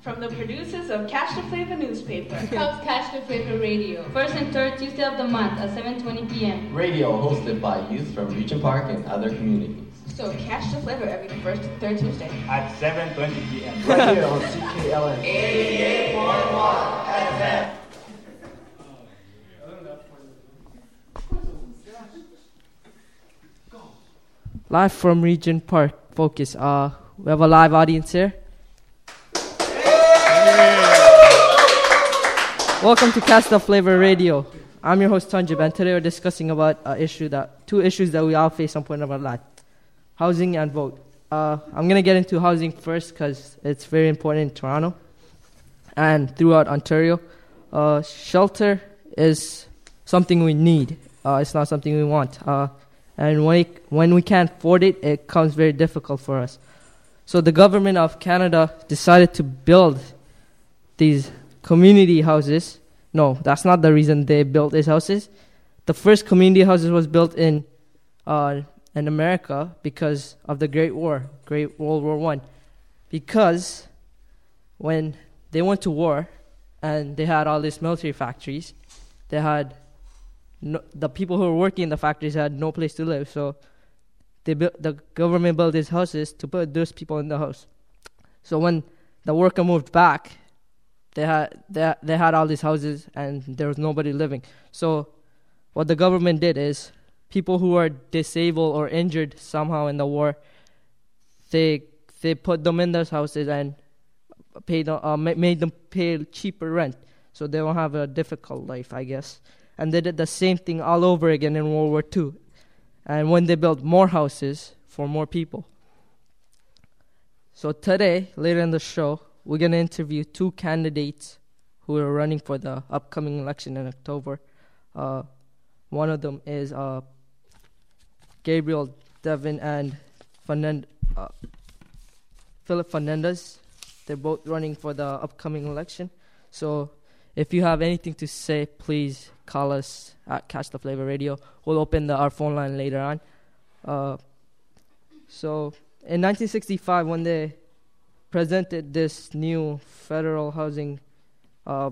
From the producers of Catch the Flavor newspaper comes Catch the Flavor Radio. First and third Tuesday of the month at 7:20 p.m. Radio hosted by youth from Regent Park and other communities. So catch the flavor every first and third Tuesday at 7:20 p.m. right here on CKLN 88.1 FM. Live from Regent Park, Focus. We have a live audience here. Welcome to Catch the Flavor Radio. I'm your host Tanjib, and today we're discussing about two issues that we all face at some point of our life: housing and vote. I'm gonna get into housing first because it's very important in Toronto and throughout Ontario. Shelter is something we need. It's not something we want. And when we can't afford it, it becomes very difficult for us. So the government of Canada decided to build these community houses. No, that's not the reason they built these houses. The first community houses was built in America because of the Great World War I. Because when they went to war and they had all these military factories, they had the people who were working in the factories had no place to live, so the government built these houses to put those people in the house. So when the worker moved back, they had all these houses and there was nobody living. So what the government did is people who were disabled or injured somehow in the war, they put them in those houses and made them pay cheaper rent, so they won't have a difficult life, I guess. And they did the same thing all over again in World War II. And when they built more houses for more people. So today, later in the show, we're going to interview two candidates who are running for the upcoming election in October. One of them is Gabriel Devin and Philip Fernandez. They're both running for the upcoming election. So if you have anything to say, please call us at Catch the Flavor Radio. We'll open our phone line later on. So in 1965, when they presented this new federal housing for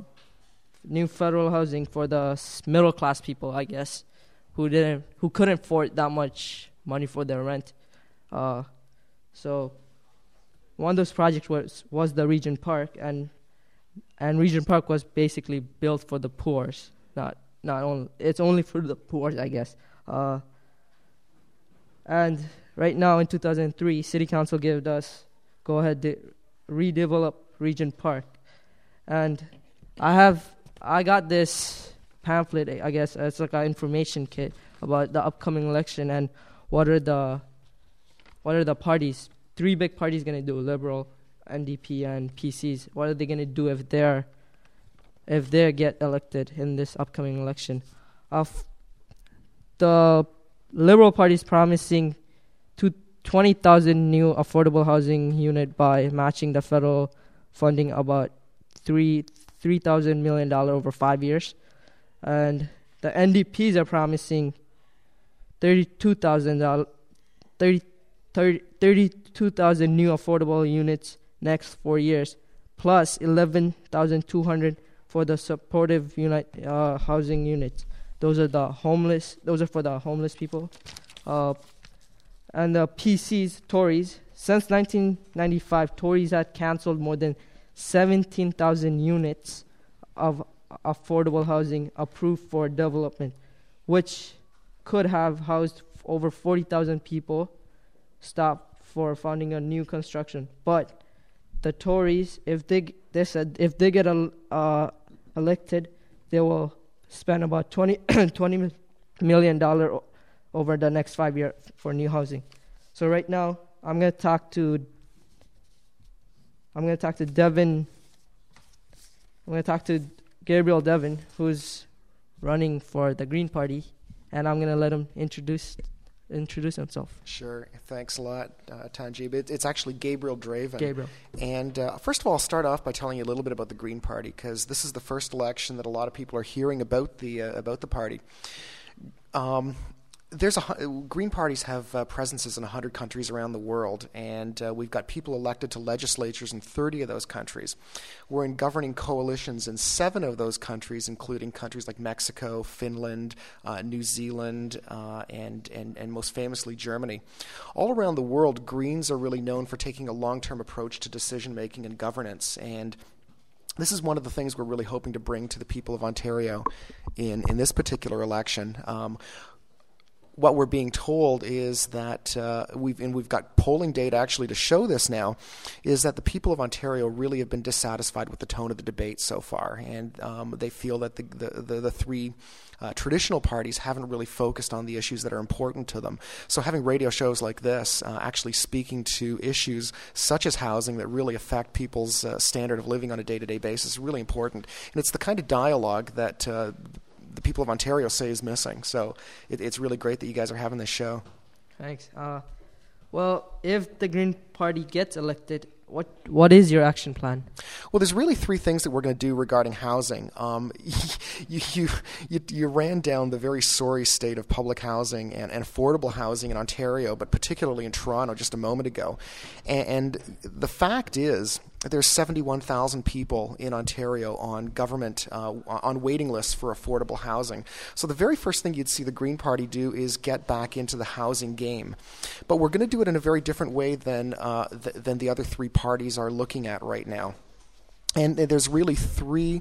the middle class people, I guess, who couldn't afford that much money for their rent. So one of those projects was the Regent Park, and Regent Park was basically built for the poor. Not only it's only for the poor, I guess. And right now in 2003, City Council gave us go ahead to redevelop Regent Park, and I got this pamphlet. I guess it's like an information kit about the upcoming election and what are the parties. Three big parties gonna do: Liberal, NDP, and PCs. What are they gonna do if they get elected in this upcoming election? The Liberal Party is promising 20,000 new affordable housing unit by matching the federal funding about $3,000 million over 5 years, and the NDPs are promising 32,000 new affordable units next 4 years, plus 11,200 for the supportive housing units. Those are for the homeless people. And the PCs, Tories, since 1995, Tories had cancelled more than 17,000 units of affordable housing approved for development, which could have housed over 40,000 people, stopped for funding a new construction. But the Tories, if they get elected, they will spend about $20 million over the next 5 years for new housing. So right now, I'm gonna talk to Devin. I'm gonna talk to Gabriel Devin, who's running for the Green Party, and I'm gonna let him introduce himself. Sure. Thanks a lot, Tanjib. It's actually Gabriel Draven. Gabriel. And first of all, I'll start off by telling you a little bit about the Green Party, because this is the first election that a lot of people are hearing about the party. Green parties have presences in 100 countries around the world, and we've got people elected to legislatures in 30 of those countries. We're in governing coalitions in 7 of those countries, including countries like Mexico, Finland, New Zealand, and most famously Germany. All around the world, Greens are really known for taking a long-term approach to decision-making and governance, and this is one of the things we're really hoping to bring to the people of Ontario in this particular election. What we're being told is that we've got polling data actually to show this now, is that the people of Ontario really have been dissatisfied with the tone of the debate so far, and they feel that the 3 traditional parties haven't really focused on the issues that are important to them. So having radio shows like this, actually speaking to issues such as housing that really affect people's standard of living on a day-to-day basis, is really important. And it's the kind of dialogue that the people of Ontario say is missing. So it's really great that you guys are having this show. Thanks. Well, if the Green Party gets elected, what is your action plan? Well, there's really 3 things that we're going to do regarding housing. You ran down the very sorry state of public housing and affordable housing in Ontario, but particularly in Toronto just a moment ago. And the fact is, there's 71,000 people in Ontario on government on waiting lists for affordable housing. So the very first thing you'd see the Green Party do is get back into the housing game. But we're going to do it in a very different way than the other 3 parties are looking at right now. And there's really three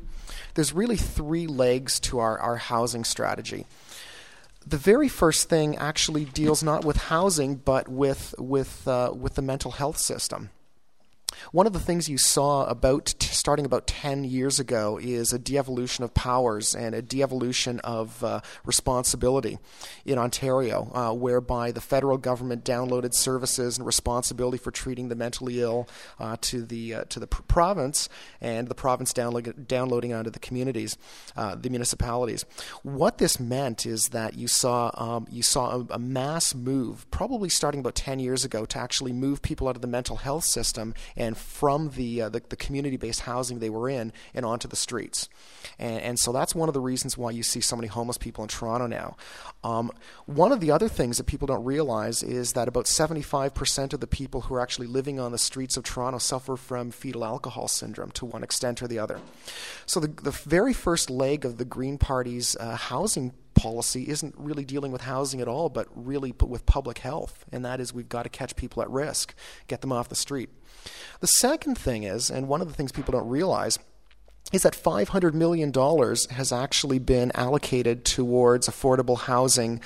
legs to our housing strategy. The very first thing actually deals not with housing, but with the mental health system. One of the things you saw starting about 10 years ago is a de-evolution of powers and a de-evolution of responsibility in Ontario, whereby the federal government downloaded services and responsibility for treating the mentally ill to the province, and the province downloading onto the communities, the municipalities. What this meant is that you saw a mass move, probably starting about 10 years ago, to actually move people out of the mental health system and from the community-based housing they were in and onto the streets. And so that's one of the reasons why you see so many homeless people in Toronto now. One of the other things that people don't realize is that about 75% of the people who are actually living on the streets of Toronto suffer from fetal alcohol syndrome to one extent or the other. So the very first leg of the Green Party's housing policy isn't really dealing with housing at all, but really with public health, and that is we've got to catch people at risk, get them off the street. The second thing is, and one of the things people don't realize, is that $500 million has actually been allocated towards affordable housing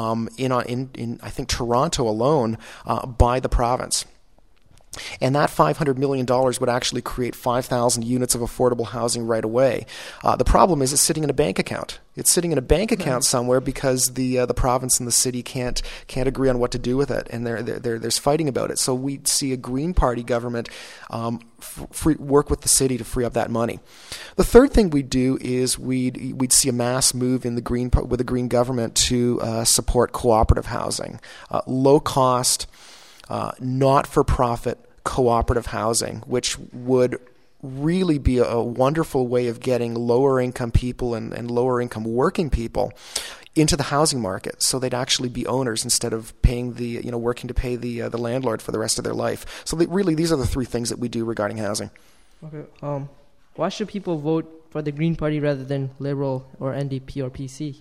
in I think Toronto alone by the province. And that $500 million would actually create 5,000 units of affordable housing right away. The problem is it's sitting in a bank account. It's sitting in a bank account somewhere because the province and the city can't agree on what to do with it, and there's fighting about it. So we'd see a Green Party government work with the city to free up that money. The third thing we'd do is we'd see a mass move in with the Green government to support cooperative housing, low cost, not-for-profit cooperative housing, which would really be a wonderful way of getting lower-income people and lower-income working people into the housing market, so they'd actually be owners instead of paying working to pay the landlord for the rest of their life. So these are the 3 things that we do regarding housing. Okay. Why should people vote for the Green Party rather than Liberal or NDP or PC?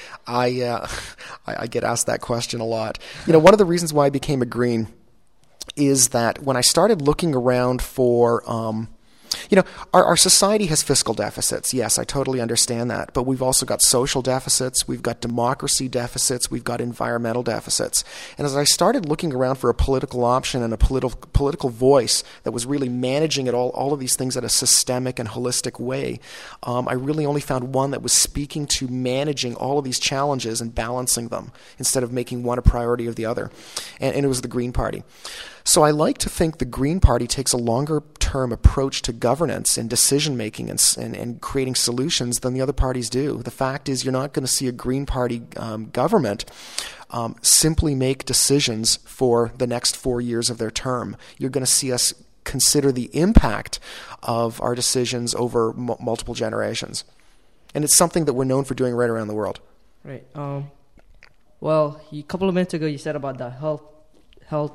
I get asked that question a lot. One of the reasons why I became a Green is that when I started looking around for, our society has fiscal deficits. Yes, I totally understand that. But we've also got social deficits. We've got democracy deficits. We've got environmental deficits. And as I started looking around for a political option and a political voice that was really managing all of these things in a systemic and holistic way, I really only found one that was speaking to managing all of these challenges and balancing them instead of making one a priority of the other. And it was the Green Party. So I like to think the Green Party takes a longer-term approach to governance and decision-making and creating solutions than the other parties do. The fact is you're not going to see a Green Party government simply make decisions for the next 4 years of their term. You're going to see us consider the impact of our decisions over multiple generations. And it's something that we're known for doing right around the world. Right. Well, a couple of minutes ago you said about the health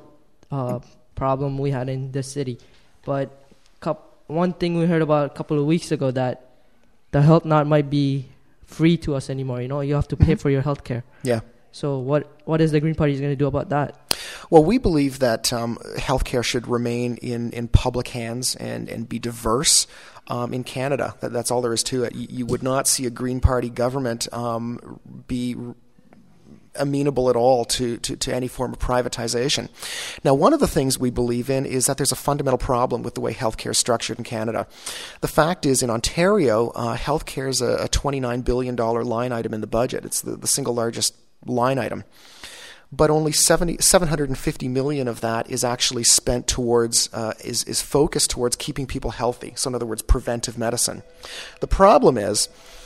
problem we had in this city, but one thing we heard about a couple of weeks ago that the health not might be free to us anymore. You have to pay for your health care. Yeah. So what is the Green Party going to do about that? Well, we believe that healthcare should remain in public hands and be diverse in Canada. That's all there is to it. You would not see a Green Party government be amenable at all to any form of privatization. Now, one of the things we believe in is that there's a fundamental problem with the way healthcare is structured in Canada. The fact is, in Ontario, healthcare is a $29 billion line item in the budget. It's the single largest line item. But only $750 million of that is actually spent towards, is focused towards keeping people healthy. So in other words, preventive medicine. The problem is,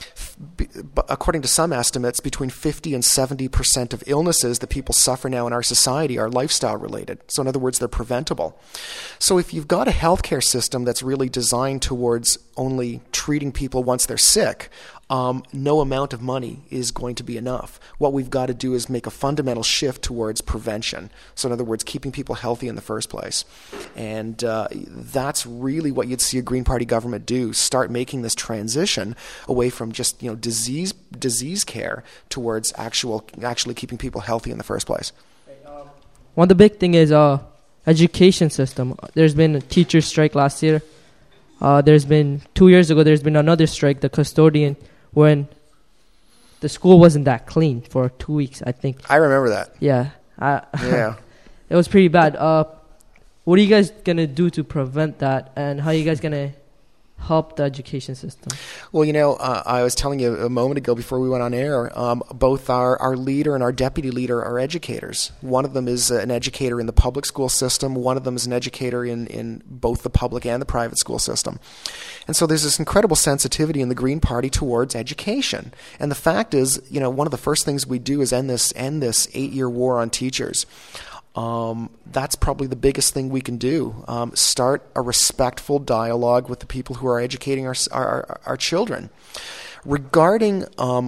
according to some estimates, between 50 and 70% of illnesses that people suffer now in our society are lifestyle related. So in other words, they're preventable. So if you've got a healthcare system that's really designed towards only treating people once they're sick, no amount of money is going to be enough. What we've got to do is make a fundamental shift towards prevention. So in other words, keeping people healthy in the first place. And that's really what you'd see a Green Party government do, start making this transition away from just disease care towards actually keeping people healthy in the first place. One of the big thing is education system. There's been a teacher strike last year. There's been 2 years ago, there's been another strike, the custodian, when the school wasn't that clean for 2 weeks, I think. I remember that. Yeah. Yeah. It was pretty bad. What are you guys going to do to prevent that, and how are you guys going to help the education system? Well, I was telling you a moment ago before we went on air, both our leader and our deputy leader are educators. One of them is an educator in the public school system. One of them is an educator in both the public and the private school system. And so there's this incredible sensitivity in the Green Party towards education. And the fact is, one of the first things we do is end this 8-year war on teachers. That's probably the biggest thing we can do. Start a respectful dialogue with the people who are educating our children. Regarding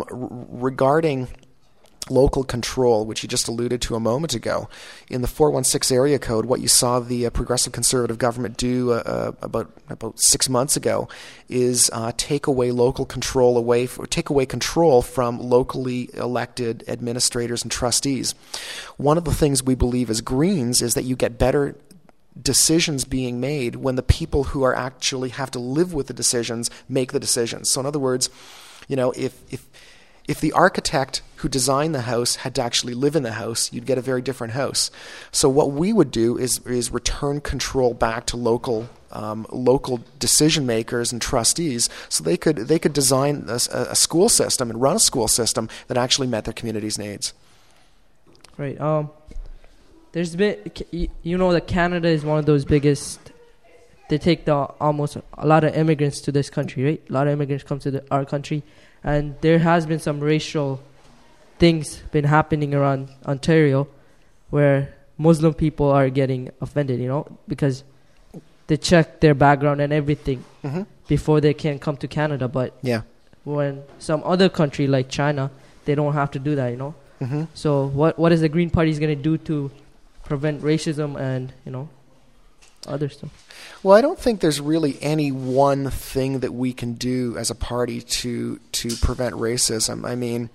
local control, which you just alluded to a moment ago, in the 416 area code, what you saw the Progressive Conservative government do about 6 months ago is take away control from locally elected administrators and trustees. One of the things we believe as Greens is that you get better decisions being made when the people who are actually have to live with the decisions make the decisions. So in other words, if the architect who designed the house had to actually live in the house, you'd get a very different house. So what we would do is return control back to local decision makers and trustees, so they could design a school system and run a school system that actually met their community's needs. Right. There's been, that Canada is one of those biggest. They take almost a lot of immigrants to this country, right? A lot of immigrants come to our country. And there has been some racial things been happening around Ontario where Muslim people are getting offended, because they check their background and everything before they can come to Canada. But when some other country like China, they don't have to do that, So what is the Green Party going to do to prevent racism and, other stuff? Well, I don't think there's really any one thing that we can do as a party to prevent racism. I mean,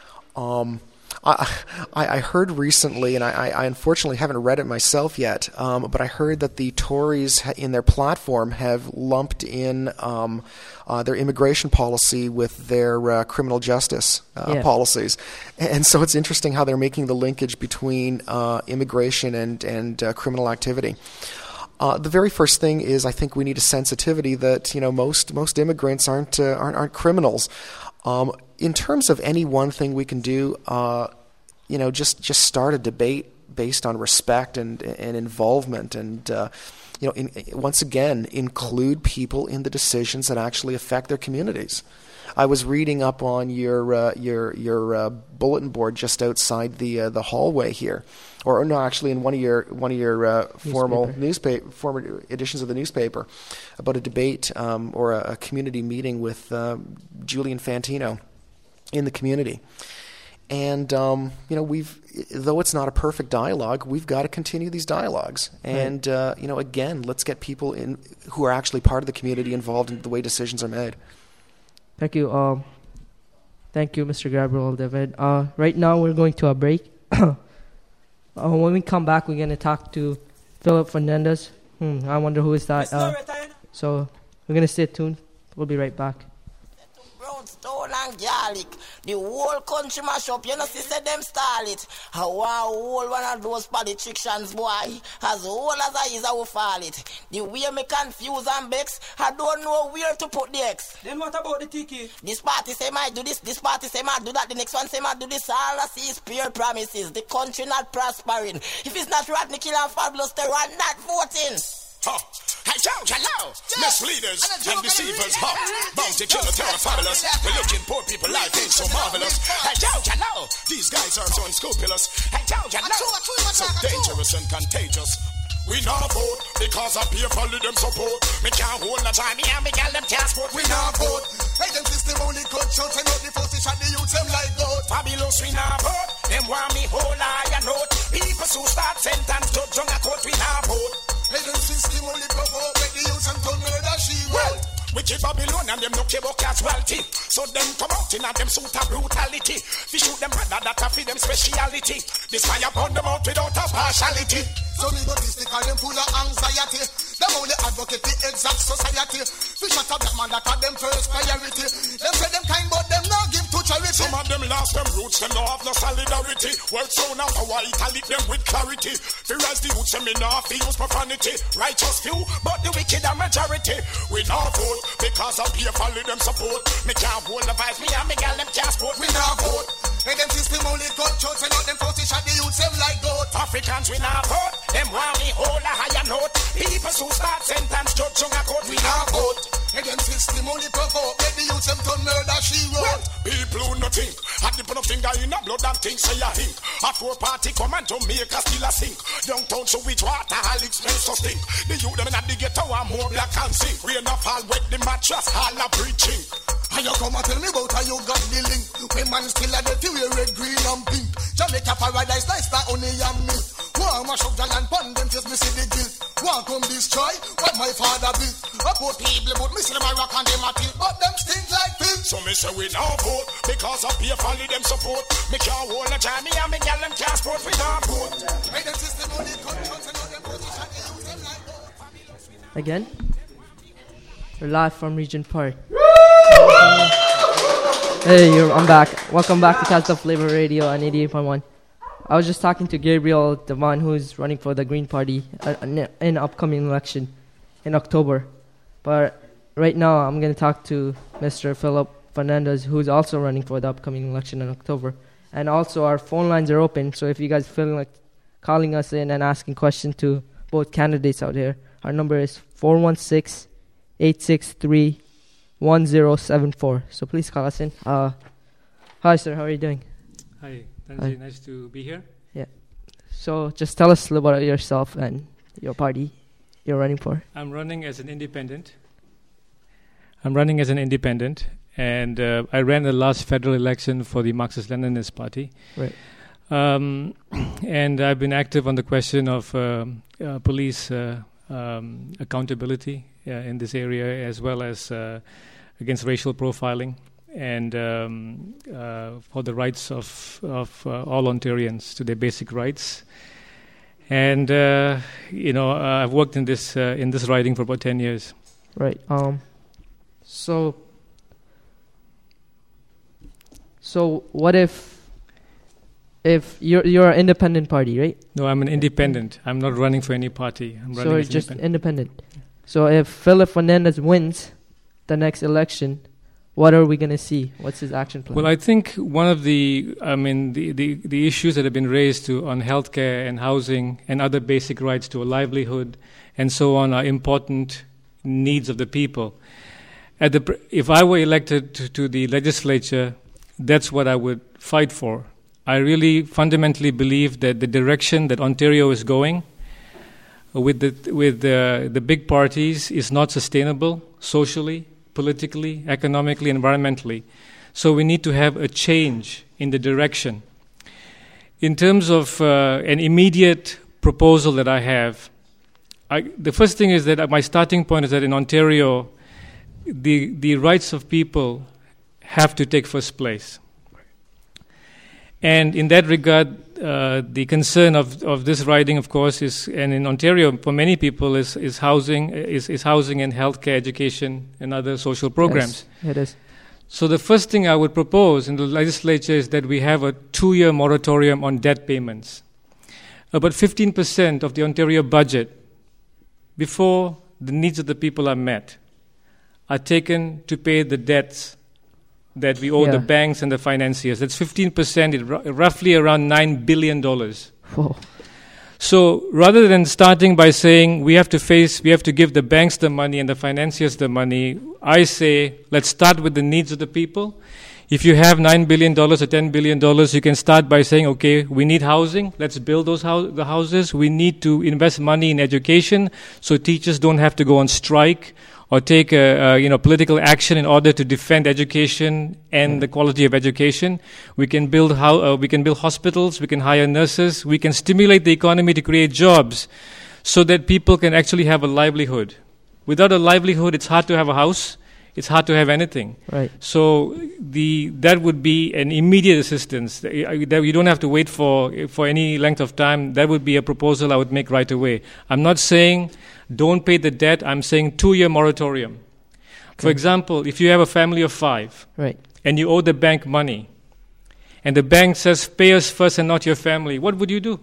I heard recently, and I unfortunately haven't read it myself yet, but I heard that the Tories in their platform have lumped in their immigration policy with their criminal justice policies. And so it's interesting how they're making the linkage between immigration and criminal activity. The very first thing is, I think we need a sensitivity that most immigrants aren't criminals. In terms of any one thing we can do, just start a debate based on respect and involvement, and once again include people in the decisions that actually affect their communities. I was reading up on your bulletin board just outside the hallway here, or no, actually in one of your former editions of the newspaper, about a debate or a community meeting with Julian Fantino in the community. And though it's not a perfect dialogue, we've got to continue these dialogues. And again, let's get people in who are actually part of the community involved in the way decisions are made. Thank you. Thank you, Mr. Gabriel David. Right now, we're going to a break. When we come back, we're going to talk to Philip Fernandez. I wonder who is that. So we're going to stay tuned. We'll be right back. Stone and garlic. The whole country mash up. You know, sister them stall it. How whole one of those politicians, boy, as old as I is, I will fall it. The way me confuse and vex, I don't know where to put the X. Then what about the tiki? This party say might do this party say might do that, the next one say might do this. All I see is pure promises. The country not prospering. If it's not Rodney Kill and Fabulous, they are not voting. Hey, hello, misleaders and deceivers, bounty killer, terror, fabulous. We're looking poor people, life ain't so marvelous. Hey, hello, these guys are so unscrupulous. Hey, hello, so dangerous and contagious. We not vote because I pay for them support. Me can't hold no time, me and me gal them can't sport. We not vote. Hey, them system only cut short and not the position the youth them like goat. Fabulous, we not vote. Them want me whole eye and note. People who start sentence to junk a court, we not vote. Hey, them system only provoke, make the youth and turn murder she will. Wicked Babylon and them no care about casualty. So them come out in and them suit of brutality. We shoot them brother that a feed them speciality. This fire burn them out without a partiality. So me go distikal them full of anxiety. Them only advocate the exact society. We shut up that man that are them first priority. Them say them kind but them not give to charity. Some of them lost them roots, them no have no solidarity. World so now power it them with clarity. We rise the youth, them me not use profanity. Righteous few, but the wicked are majority. We not vote because of peer follow them support. Me can't hold the vibes, me and me gal them can't sport. We not vote. Hey, them system only cut short and not them position the youth them like goat. Africans we not vote. Them want me hold a higher note. People who start sentence judge on a court we not vote. Hey, them system only provoke. Let the youth them turn murder she wrote. People who no think. Had the put up finger in a blood and things say a hink. A four-party come and Jamaica still a sink. Downtown so which water all expense so stink. The youth them in a the ghetto are more black and sink. Rain a fall wet the mattress all a preaching. And you come and tell me about how you got the link. When man still a dirty wear red, green and pink. Jamaica paradise nice that only and milk. One mash up the land pond them just me see the guilt. One come destroy what my father built. I put people but me see them a rock and them a tilt. But them stink like pills. So me say we now vote because of peer folly them support. Me can't hold a time me and me gal them can't sport we now vote. Hey them system only controls and all them position they use them like goat. Again, we're live from Regent Park. Hey, I'm back. Welcome back to Cast of Flavor Radio on 88.1. I was just talking to Gabriel Devon, who's running for the Green Party in upcoming election in October. But right now, I'm going to talk to Mr. Philip Fernandez, who's also running for the upcoming election in October. And also, our phone lines are open, so if you guys feel like calling us in and asking questions to both candidates out here, our number is 416-863-1074. So please call us in. Hi, sir. How are you doing? Hi. Tanji, nice to be here. Yeah. So just tell us a little about yourself and your party you're running for. I'm running as an independent. And I ran the last federal election for the Marxist-Leninist Party. Right. And I've been active on the question of police accountability in this area, as well as against racial profiling, and for the rights of all Ontarians to their basic rights. And I've worked in this riding for about 10 years. Right. So what if you're an independent party, right? No, I'm an independent. I'm not running for any party. I'm running as just independent. So if Philip Fernandez wins the next election, what are we going to see? What's his action plan? Well, I think one of the issues that have been raised on healthcare and housing and other basic rights to a livelihood and so on are important needs of the people. If I were elected to the legislature, that's what I would fight for. I really fundamentally believe that the direction that Ontario is going with the big parties is not sustainable socially, politically, economically, environmentally. So we need to have a change in the direction. In terms of an immediate proposal that I have, the first thing is that my starting point is that in Ontario, the rights of people have to take first place. And in that regard, the concern of this riding, of course, and in Ontario, for many people, is housing and healthcare, education, and other social programs. Yes, it is. So the first thing I would propose in the legislature is that we have a 2-year moratorium on debt payments. About 15% of the Ontario budget, before the needs of the people are met, are taken to pay the debts that we owe the banks and the financiers. That's 15%, roughly around $9 billion. Whoa. So rather than starting by saying we have to give the banks the money and the financiers the money, I say let's start with the needs of the people. If you have $9 billion or $10 billion, you can start by saying, okay, we need housing, let's build the houses. We need to invest money in education so teachers don't have to go on strike or take political action in order to defend education and the quality of education. We can build hospitals, we can hire nurses, we can stimulate the economy to create jobs so that people can actually have a livelihood. Without a livelihood, it's hard to have a house, it's hard to have anything. Right. So that would be an immediate assistance. That you don't have to wait for any length of time. That would be a proposal I would make right away. I'm not saying don't pay the debt. I'm saying 2-year moratorium. Okay. For example, if you have a family of 5, right, and you owe the bank money, and the bank says pay us first and not your family, what would you do?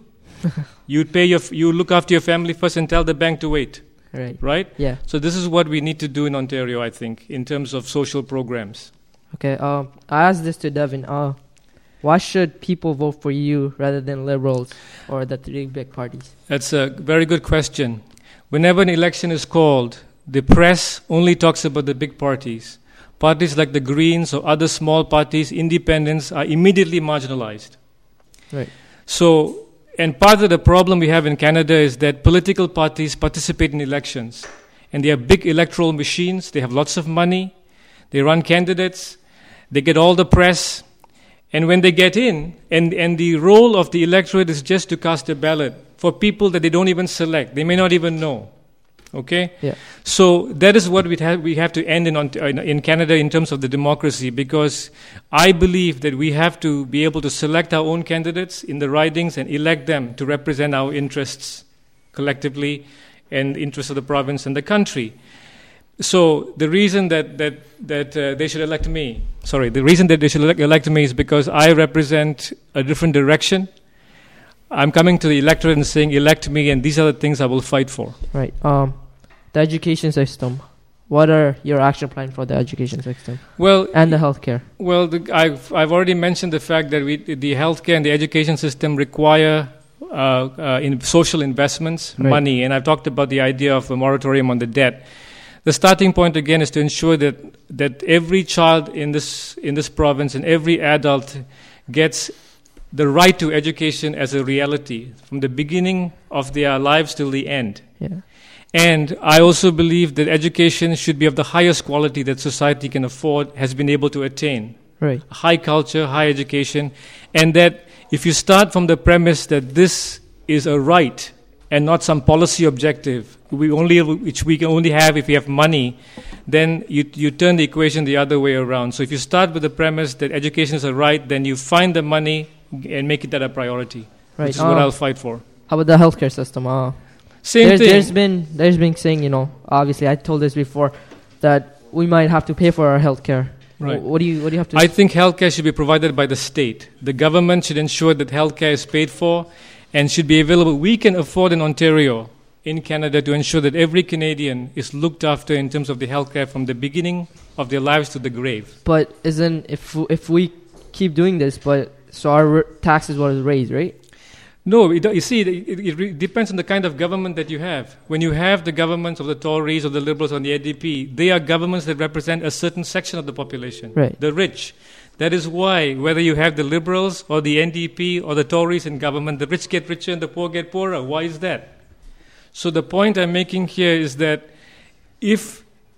You look after your family first and tell the bank to wait. Right? Yeah. So this is what we need to do in Ontario, I think, in terms of social programs. Okay. I asked this to Devin. Why should people vote for you rather than Liberals or the 3 big parties? That's a very good question. Whenever an election is called, the press only talks about the big parties. Parties like the Greens or other small parties, independents, are immediately marginalized. Right. So, and part of the problem we have in Canada is that political parties participate in elections. And they are big electoral machines. They have lots of money. They run candidates. They get all the press. And when they get in, and the role of the electorate is just to cast a ballot for people that they don't even select. They may not even know. Okay? Yeah. So that is what we have to end in Canada in terms of the democracy, because I believe that we have to be able to select our own candidates in the ridings and elect them to represent our interests collectively and the interests of the province and the country. So the reason that they should elect me, is because I represent a different direction. I'm coming to the electorate and saying, elect me, and these are the things I will fight for. Right. The education system. What are your action plans for the education system? Well, and the healthcare. Well, I've already mentioned the fact that the healthcare and the education system require in social investments, right, money, and I've talked about the idea of a moratorium on the debt. The starting point again is to ensure that every child in this province and every adult gets the right to education as a reality from the beginning of their lives till the end. Yeah. And I also believe that education should be of the highest quality that society can afford, has been able to attain. Right. High culture, high education, and that if you start from the premise that this is a right and not some policy objective, which we can only have if we have money, then you turn the equation the other way around. So if you start with the premise that education is a right, then you find the money and make it that a priority, right, which is what I'll fight for. How about the healthcare system? Same thing. There's been saying, obviously I told this before, that we might have to pay for our healthcare. Right. What do you have to? I think healthcare should be provided by the state. The government should ensure that healthcare is paid for and should be available. We can afford in Ontario, in Canada, to ensure that every Canadian is looked after in terms of the healthcare from the beginning of their lives to the grave. But if we keep doing this, so our taxes will raise, right? No, you see, it depends on the kind of government that you have. When you have the governments of the Tories or the Liberals or the NDP, they are governments that represent a certain section of the population, right, the rich. That is why, whether you have the Liberals or the NDP or the Tories in government, the rich get richer and the poor get poorer. Why is that? So the point I'm making here is that if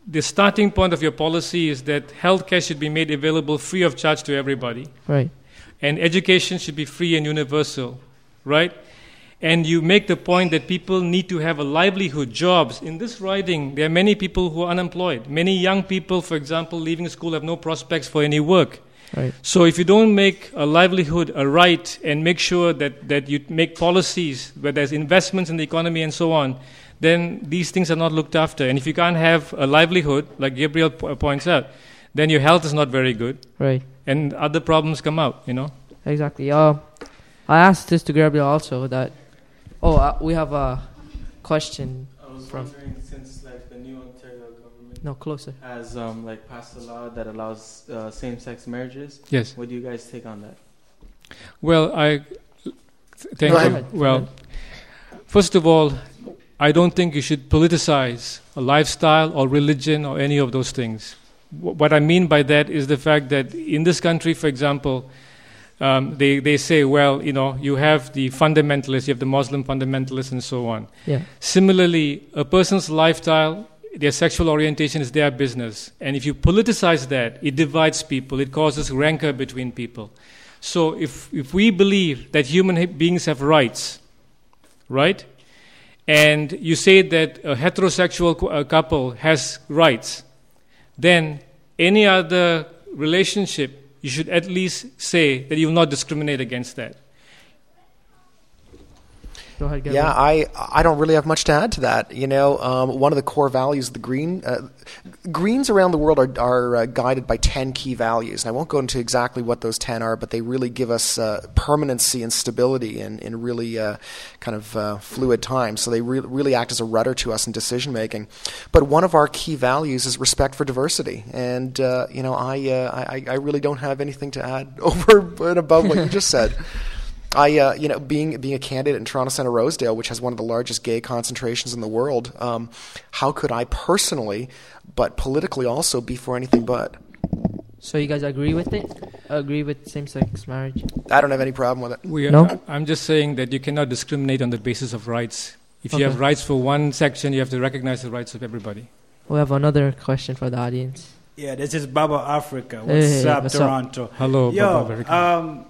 the starting point of your policy is that healthcare should be made available free of charge to everybody. Right. And education should be free and universal, right? And you make the point that people need to have a livelihood, jobs. In this writing, there are many people who are unemployed. Many young people, for example, leaving school have no prospects for any work. Right. So if you don't make a livelihood a right and make sure that you make policies where there's investments in the economy and so on, then these things are not looked after. And if you can't have a livelihood, like Gabriel points out, then your health is not very good. Right. And other problems come out, you know. Exactly. I asked this to Gabriel also that, we have a question I was from... wondering, since like the new Ontario government has passed a law that allows same-sex marriages. Yes. What do you guys take on that? Well, thank you. Well, first of all, I don't think you should politicize a lifestyle or religion or any of those things. What I mean by that is the fact that in this country, for example, they say, well, you know, you have the fundamentalists, you have the Muslim fundamentalists and so on. Yeah. Similarly, a person's lifestyle, their sexual orientation is their business. And if you politicize that, it divides people, it causes rancor between people. So if we believe that human beings have rights, right? And you say that a heterosexual couple has rights, then any other relationship, you should at least say that you will not discriminate against that. Go ahead, Gabriel. Yeah, I don't really have much to add to that. You know, one of the core values of the Greens around the world are guided by 10 key values. And I won't go into exactly what those 10 are, but they really give us permanency and stability in really kind of fluid times. So they really act as a rudder to us in decision making. But one of our key values is respect for diversity. And you know, I really don't have anything to add over and above what you just said. You know, being a candidate in Toronto Centre Rosedale, which has one of the largest gay concentrations in the world, how could I personally, but politically also, be for anything but? So you guys agree with it? Agree with same-sex marriage? I don't have any problem with it. No? I'm just saying that you cannot discriminate on the basis of rights. If you have rights for one section, you have to recognize the rights of everybody. We have another question for the audience. Yeah, this is Baba Africa. What's up, Toronto? Hello, Baba Africa.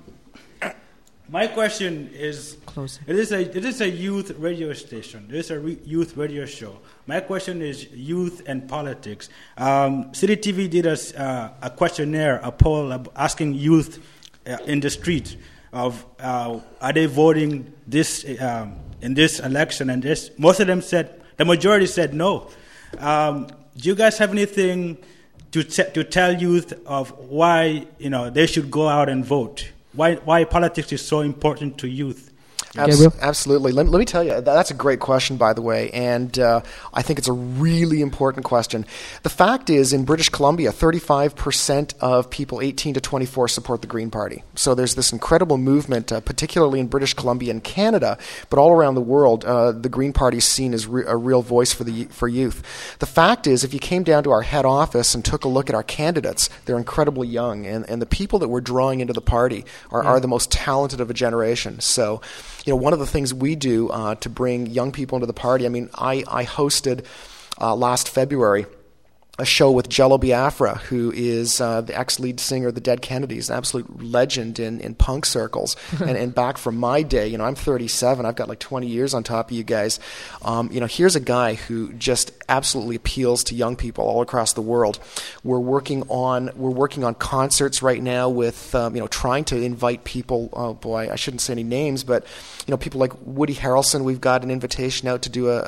My question is, it is a youth radio station. It is a youth radio show. My question is youth and politics. City TV did a questionnaire, a poll asking youth in the street of are they voting this in this election, and most of them said, the majority said no. Do you guys have anything to tell youth of why they should go out and vote? Why politics is so important to youth? Absolutely. Let me tell you, that's a great question, by the way, and I think it's a really important question. The fact is, in British Columbia, 35% of people 18 to 24 support the Green Party. So there's this incredible movement, particularly in British Columbia and Canada, but all around the world, the Green Party is seen as a real voice for youth. The fact is, if you came down to our head office and took a look at our candidates, they're incredibly young, and the people that we're drawing into the party are the most talented of a generation. So, one of the things we do to bring young people into the party, I hosted last February a show with Jello Biafra, who is the ex-lead singer of the Dead Kennedys, an absolute legend in punk circles. and back from my day, I'm 37, I've got like 20 years on top of you guys. Here's a guy who just absolutely appeals to young people all across the world. We're working on concerts right now with trying to invite people. Oh boy, I shouldn't say any names, but people like Woody Harrelson. We've got an invitation out to do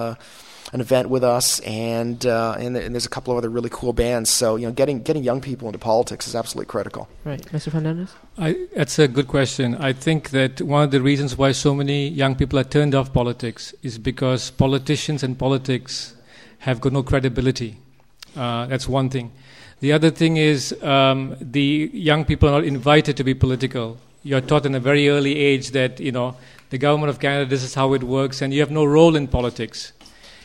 an event with us, and there's a couple of other really cool bands. So getting young people into politics is absolutely critical. Right, Mr. Fernandez. That's a good question. I think that one of the reasons why so many young people are turned off politics is because politicians and politics have got no credibility. That's one thing. The other thing is the young people are not invited to be political. You're taught in a very early age that the government of Canada, this is how it works, and you have no role in politics.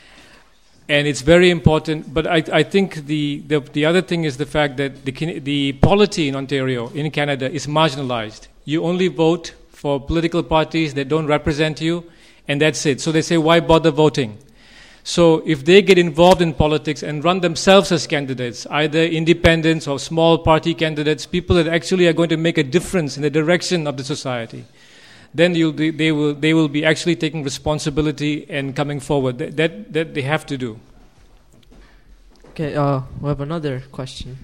And it's very important, but I think the other thing is the fact that the polity in Ontario, in Canada, is marginalized. You only vote for political parties that don't represent you, and that's it. So they say, why bother voting? So if they get involved in politics and run themselves as candidates, either independents or small party candidates, people that actually are going to make a difference in the direction of the society, then they will be actually taking responsibility and coming forward. That they have to do. Okay, we have another question.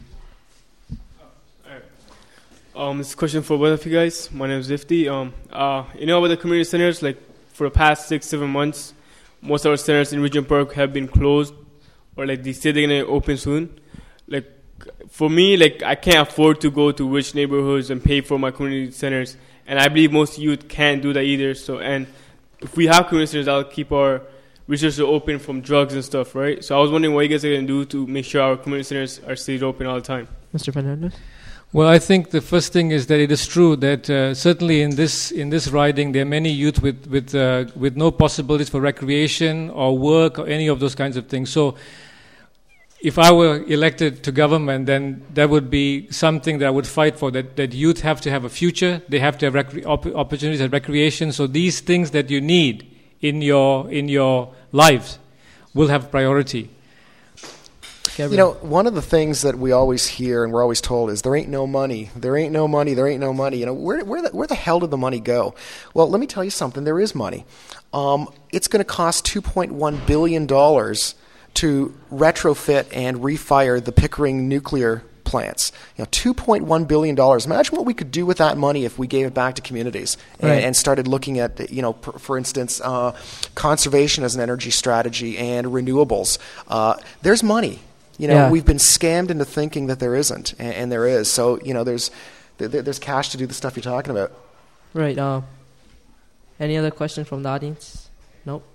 This is a question for both of you guys. My name is Zifty. You know about the community centers, like for the past 6-7 months, most of our centers in Regent Park have been closed, or like they say they're gonna open soon. Like for me, like I can't afford to go to rich neighborhoods and pay for my community centers, and I believe most youth can't do that either. So, and if we have community centers, that'll keep our resources open from drugs and stuff, right? So I was wondering what you guys are gonna do to make sure our community centers are stayed open all the time. Mr. Fernandez? Well, I think the first thing is that it is true that certainly in this riding there are many youth with no possibilities for recreation or work or any of those kinds of things. So, if I were elected to government, then that would be something that I would fight for. That youth have to have a future. They have to have opportunities at recreation. So these things that you need in your lives will have priority. You know, one of the things that we always hear and we're always told is there ain't no money, there ain't no money, there ain't no money. You know, where the hell did the money go? Well, let me tell you something. There is money. It's going to cost $2.1 billion to retrofit and refire the Pickering nuclear plants. You know, $2.1 billion. Imagine what we could do with that money if we gave it back to communities and started looking at, you know, for instance, conservation as an energy strategy and renewables. There's money. You know, we've been scammed into thinking that there isn't, and there is. So, you know, there's cash to do the stuff you're talking about. Right. Any other questions from the audience? Nope.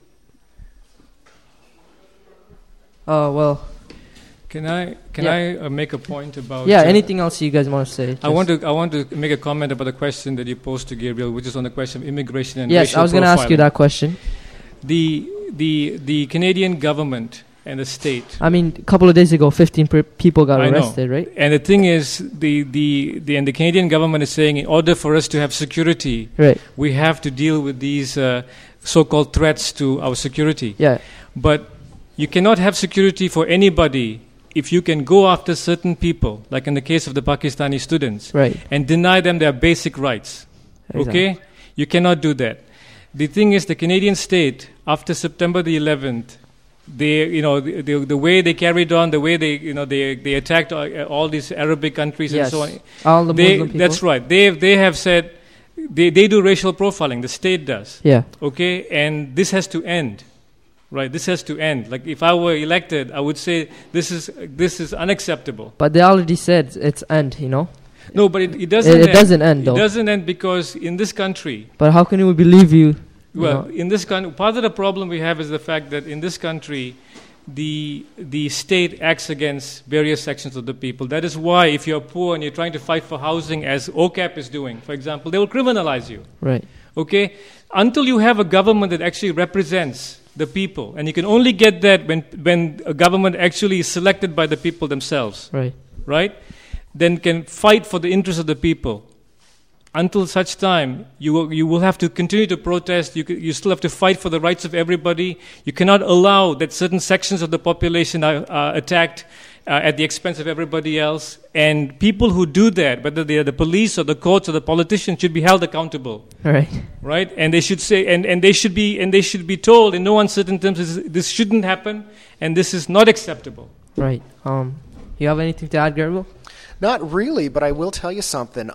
Oh, well. Can I make a point about? Yeah. Anything else you guys want to say? I want to make a comment about the question that you posed to Gabriel, which is on the question of immigration and yes, racial I was going to ask you that question. The Canadian government and the state. I mean, a couple of days ago, 15 people got arrested, right? And the thing is, the Canadian government is saying, in order for us to have security, we have to deal with these so-called threats to our security. Yeah. But you cannot have security for anybody if you can go after certain people, like in the case of the Pakistani students, and deny them their basic rights. Exactly. Okay? You cannot do that. The thing is, the Canadian state, after September the 11th, the way they carried on, the way they attacked all these Arabic countries and so on. All the Muslim people. That's right. They have said they do racial profiling. The state does. Yeah. Okay, and this has to end. Right. This has to end. Like if I were elected, I would say this is unacceptable. But they already said it's end. You know. No, but it doesn't. It doesn't end though. It doesn't end because in this country. But how can we believe you? Well, in this country, part of the problem we have is the fact that in this country, the state acts against various sections of the people. That is why if you're poor and you're trying to fight for housing, as OCAP is doing, for example, they will criminalize you. Right. Okay? Until you have a government that actually represents the people, and you can only get that when a government actually is selected by the people themselves. Right. Right? Then can fight for the interests of the people. Until such time, you will have to continue to protest. You still have to fight for the rights of everybody. You cannot allow that certain sections of the population are attacked at the expense of everybody else. And people who do that, whether they are the police or the courts or the politicians, should be held accountable. Right. Right. And they should say, and they should be told in no uncertain terms, this shouldn't happen, and this is not acceptable. Right. You have anything to add, Gabriel? Not really, but I will tell you something.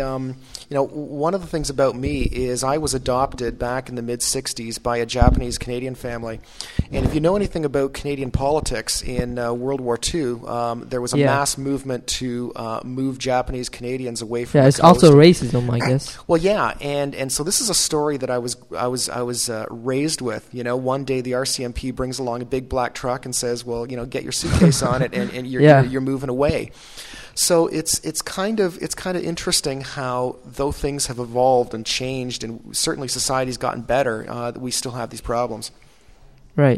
One of the things about me is I was adopted back in the mid-'60s by a Japanese-Canadian family. And if you know anything about Canadian politics, in World War II, there was a mass movement to move Japanese Canadians away from the coast. Yeah, it's also racism, I guess. Well, yeah, and so this is a story that I was raised with. You know, one day the RCMP brings along a big black truck and says, "Well, you know, get your suitcase on it, and you're moving away." So it's kind of interesting how, though things have evolved and changed, and certainly society's gotten better, we still have these problems. Right.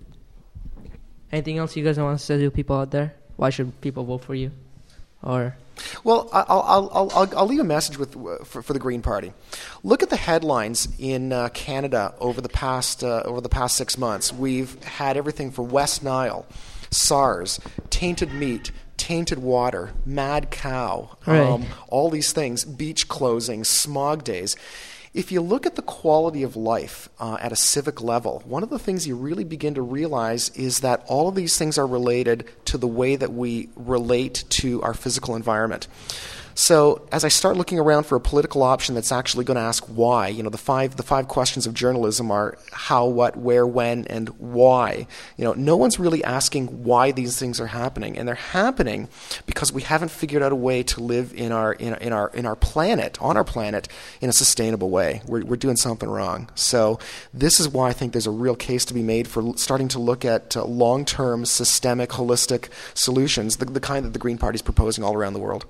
Anything else you guys want to say to people out there? Why should people vote for you? Or Well, I'll leave a message for the Green Party. Look at the headlines in Canada over the past 6 months. We've had everything from West Nile, SARS, tainted meat, tainted water, mad cow, right. All these things, beach closings, smog days. If you look at the quality of life at a civic level, one of the things you really begin to realize is that all of these things are related to the way that we relate to our physical environment. So as I start looking around for a political option that's actually going to ask why, the five questions of journalism are how, what, where, when, and why. No one's really asking why these things are happening, and they're happening because we haven't figured out a way to live in our planet, on our planet, in a sustainable way. We're doing something wrong. So this is why I think there's a real case to be made for starting to look at long-term, systemic, holistic solutions, the kind that the Green Party is proposing all around the world.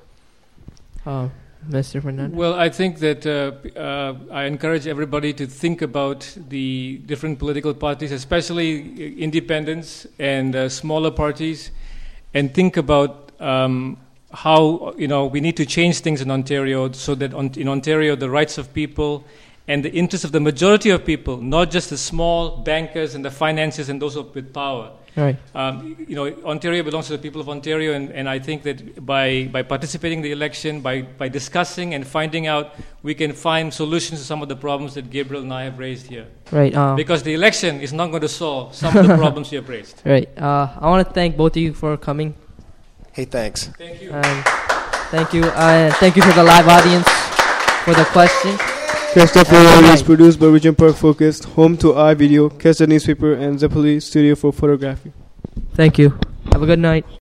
Mr. Fernandez? Well, I think that I encourage everybody to think about the different political parties, especially independents and smaller parties, and think about how we need to change things in Ontario so that in Ontario the rights of people and the interests of the majority of people, not just the small bankers and the financiers and those with power. Right. Ontario belongs to the people of Ontario, and I think that by participating in the election, by discussing and finding out, we can find solutions to some of the problems that Gabriel and I have raised here. Right. Because the election is not going to solve some of the problems you have raised. Right. I want to thank both of you for coming. Hey, thanks. Thank you. Thank you. Thank you for the live audience for the questions. Catch the Flavor is produced by Regent Park Focused, home to iVideo, Catch the Newspaper, and Zeppeli Studio for Photography. Thank you. Have a good night.